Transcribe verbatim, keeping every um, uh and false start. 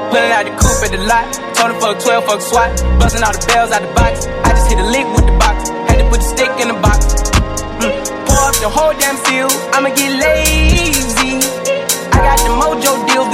Pulling out the coupe at the lot. Told him fuck twelve, fuck SWAT. Busting all the bells out the box. I just hit a lick with the box. Had to put the stick in the box. Mm. Pour up the whole damn field. I'ma get lazy. I got the mojo deal.